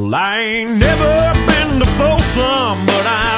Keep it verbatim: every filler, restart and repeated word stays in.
Well, I ain't never been to Folsom, but I